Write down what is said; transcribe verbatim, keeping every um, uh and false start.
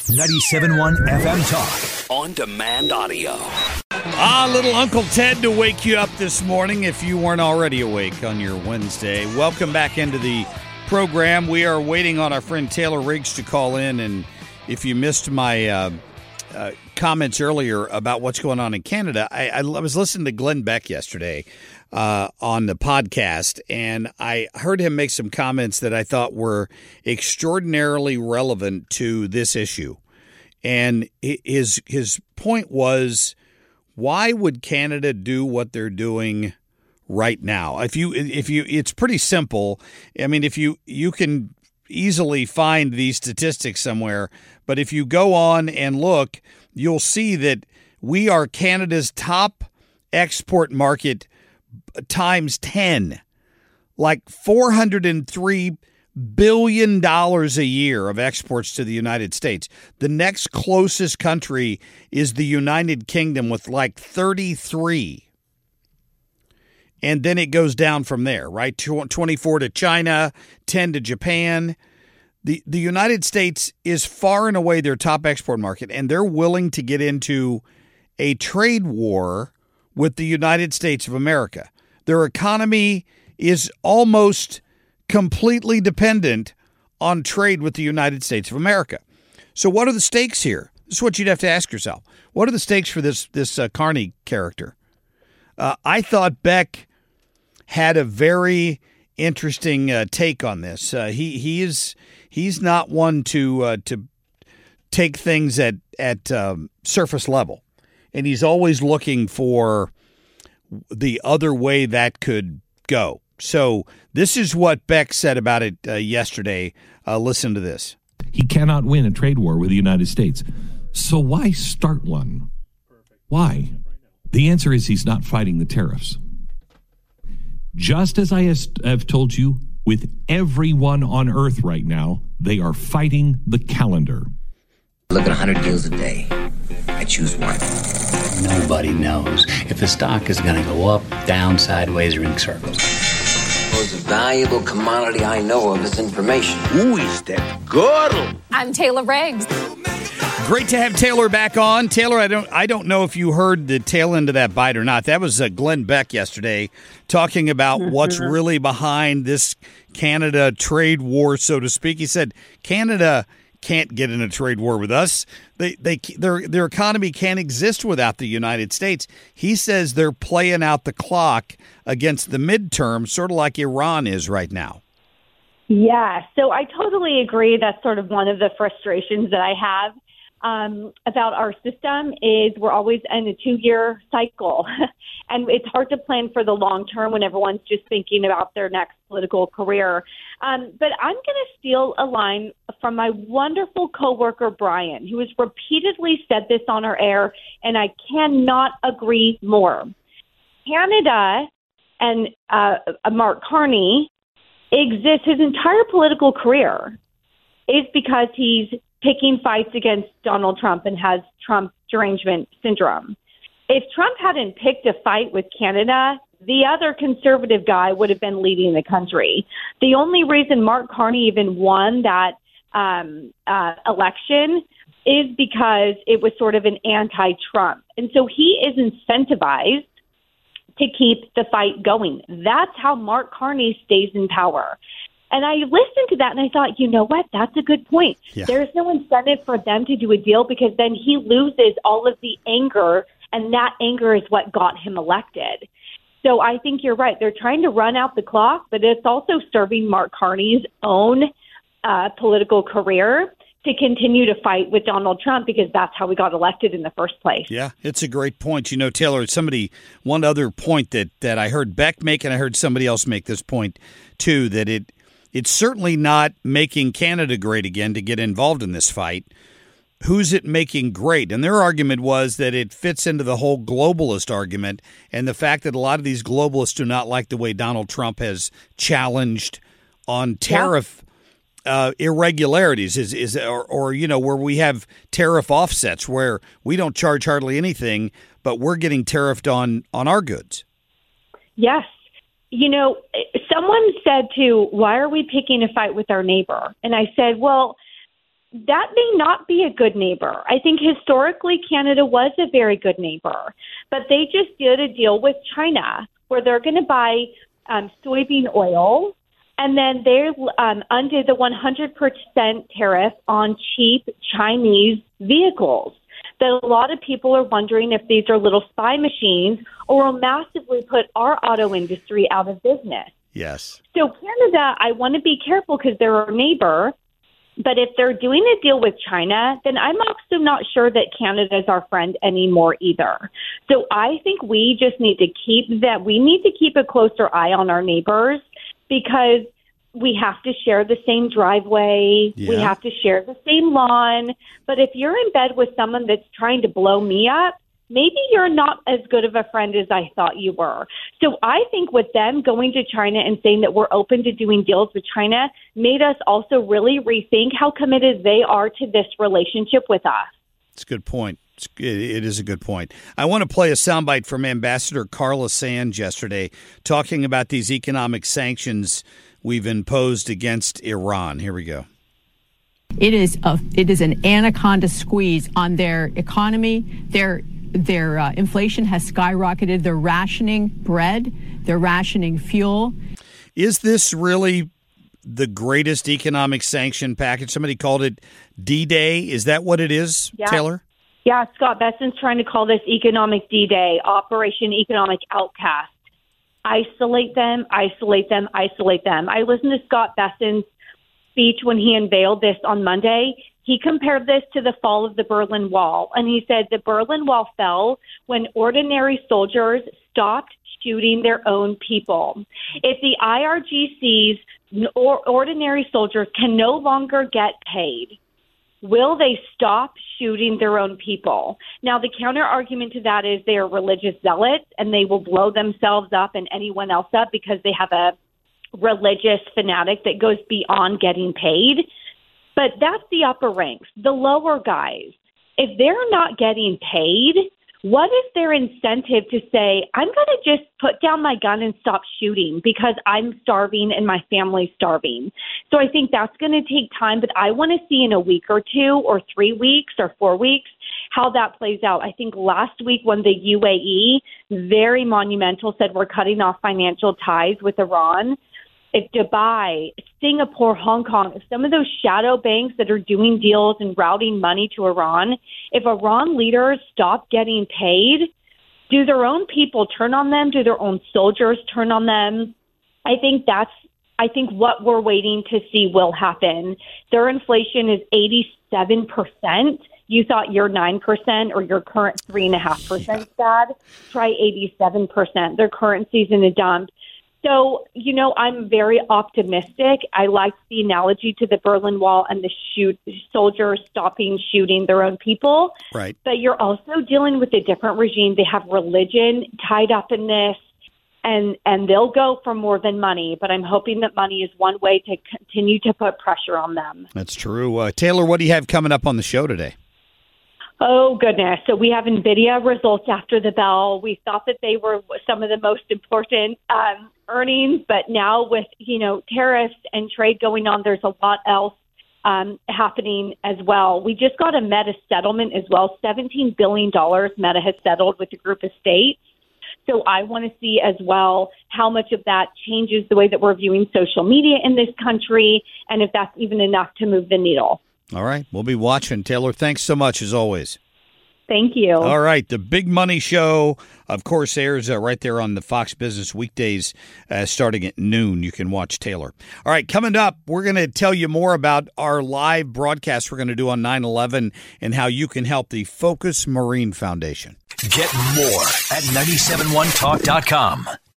ninety-seven point one F M Talk. On demand audio. Ah, little Uncle Ted to wake you up this morning if you weren't already awake on your Wednesday. Welcome back into the program. We are waiting on our friend Taylor Riggs to call in. And if you missed my uh, uh, comments earlier about what's going on in Canada, I, I was listening to Glenn Beck yesterday uh, on the podcast, and I heard him make some comments that I thought were extraordinarily relevant to this issue. And his his point was, why would Canada do what they're doing right now? If you if you it's pretty simple. I mean, if you you can easily find these statistics somewhere, but if you go on and look, you'll see that we are Canada's top export market times ten, like four hundred three billion dollars a year of exports to the United States. The next closest country is the United Kingdom with like thirty-three. And then it goes down from there, right? twenty-four to China, ten to Japan. The the United States is far and away their top export market, and they're willing to get into a trade war with the United States of America. Their economy is almost completely dependent on trade with the United States of America. So what are the stakes here? This is what you'd have to ask yourself. What are the stakes for this this uh, Carney character? Uh, I thought Beck had a very interesting uh, take on this. Uh, he he is he's not one to uh, to take things at at um, surface level, and he's always looking for the other way that could go. So this is what Beck said about it uh, yesterday. Uh, listen to this. He cannot win a trade war with the United States. So why start one? Why? The answer is he's not fighting the tariffs. Just as I have told you, with everyone on Earth right now, they are fighting the calendar. Look at one hundred deals a day. I choose one. Nobody knows if the stock is going to go up, down, sideways, or in circles. The most valuable commodity I know of is information. Who is that girl? I'm Taylor Riggs. Great to have Taylor back on. Taylor, I don't I don't know if you heard the tail end of that bite or not. That was uh, Glenn Beck yesterday talking about what's really behind this Canada trade war, so to speak. He said Canada can't get in a trade war with us. They they their their economy can't exist without the United States. He says they're playing out the clock against the midterm, sort of like Iran is right now. Yeah, so I totally agree. That's sort of one of the frustrations that I have um, about our system is we're always in a two-year cycle. And it's hard to plan for the long term when everyone's just thinking about their next political career. Um, but I'm going to steal a line from my wonderful coworker, Brian, who has repeatedly said this on our air, and I cannot agree more. Canada and uh, Mark Carney exists, his entire political career is because he's picking fights against Donald Trump and has Trump derangement syndrome. If Trump hadn't picked a fight with Canada, the other conservative guy would have been leading the country. The only reason Mark Carney even won that um, uh, election is because it was sort of an anti-Trump. And so he is incentivized to keep the fight going. That's how Mark Carney stays in power. And I listened to that and I thought, you know what? That's a good point. Yeah. There's no incentive for them to do a deal because then he loses all of the anger, and that anger is what got him elected. So I think you're right. They're trying to run out the clock, but it's also serving Mark Carney's own uh, political career to continue to fight with Donald Trump because that's how we got elected in the first place. Yeah, it's a great point. You know, Taylor, somebody, one other point that, that I heard Beck make, and I heard somebody else make this point too, that it it's certainly not making Canada great again to get involved in this fight. Who's it making great? And their argument was that it fits into the whole globalist argument and the fact that a lot of these globalists do not like the way Donald Trump has challenged on tariff yeah. uh, irregularities, is is or, or you know where we have tariff offsets where we don't charge hardly anything, but we're getting tariffed on on our goods. Yes. You know, someone said to, why are we picking a fight with our neighbor? And I said, well, that may not be a good neighbor. I think historically Canada was a very good neighbor, but they just did a deal with China where they're going to buy um, soybean oil, and then they're um, under the one hundred percent tariff on cheap Chinese vehicles. That a lot of people are wondering if these are little spy machines or will massively put our auto industry out of business. Yes. So Canada, I want to be careful because they're our neighbor. But if they're doing a deal with China, then I'm also not sure that Canada is our friend anymore either. So I think we just need to keep that. We need to keep a closer eye on our neighbors because we have to share the same driveway. Yeah. We have to share the same lawn. But if you're in bed with someone that's trying to blow me up, maybe you're not as good of a friend as I thought you were. So I think with them going to China and saying that we're open to doing deals with China made us also really rethink how committed they are to this relationship with us. It's a good point. It's, it is a good point. I want to play a soundbite from Ambassador Carla Sands yesterday talking about these economic sanctions we've imposed against Iran. Here we go. It is a, it is an anaconda squeeze on their economy. Their Their uh, inflation has skyrocketed. They're rationing bread. They're rationing fuel. Is this really the greatest economic sanction package? Somebody called it D-Day. Is that what it is, yeah. Taylor? Yeah, Scott Besson's trying to call this Economic D-Day, Operation Economic Outcast. Isolate them, isolate them, isolate them. I listened to Scott Besson's speech when he unveiled this on Monday. He compared this to the fall of the Berlin Wall, and he said the Berlin Wall fell when ordinary soldiers stopped shooting their own people. If the I R G C's or ordinary soldiers can no longer get paid, will they stop shooting their own people? Now, the counter argument to that is they are religious zealots, and they will blow themselves up and anyone else up because they have a religious fanatic that goes beyond getting paid. But that's the upper ranks. The lower guys, if they're not getting paid, what is their incentive to say, I'm going to just put down my gun and stop shooting because I'm starving and my family's starving? So I think that's going to take time, but I want to see in a week or two or three weeks or four weeks how that plays out. I think last week when the U A E, very monumental, said we're cutting off financial ties with Iran, if Dubai, Singapore, Hong Kong, if some of those shadow banks that are doing deals and routing money to Iran, if Iran leaders stop getting paid, do their own people turn on them? Do their own soldiers turn on them? I think that's, I think what we're waiting to see will happen. Their inflation is eighty-seven percent. You thought your nine percent or your current three point five percent is bad. Try eighty-seven percent. Their currency's in a dump. So, you know, I'm very optimistic. I like the analogy to the Berlin Wall and the shoot soldiers stopping shooting their own people. Right. But you're also dealing with a different regime. They have religion tied up in this, and, and they'll go for more than money. But I'm hoping that money is one way to continue to put pressure on them. That's true. Uh, Taylor, what do you have coming up on the show today? Oh, goodness. So we have NVIDIA results after the bell. We thought that they were some of the most important um, earnings, but now with, you know, tariffs and trade going on, there's a lot else um, happening as well. We just got a Meta settlement as well. seventeen billion dollars Meta has settled with a group of states. So I want to see as well how much of that changes the way that we're viewing social media in this country, and if that's even enough to move the needle. All right. We'll be watching. Taylor, thanks so much as always. Thank you. All right. The Big Money Show, of course, airs uh, right there on the Fox Business weekdays uh, starting at noon. You can watch Taylor. All right. Coming up, we're going to tell you more about our live broadcast we're going to do on nine eleven and how you can help the Focus Marine Foundation. Get more at nine seven one talk dot com.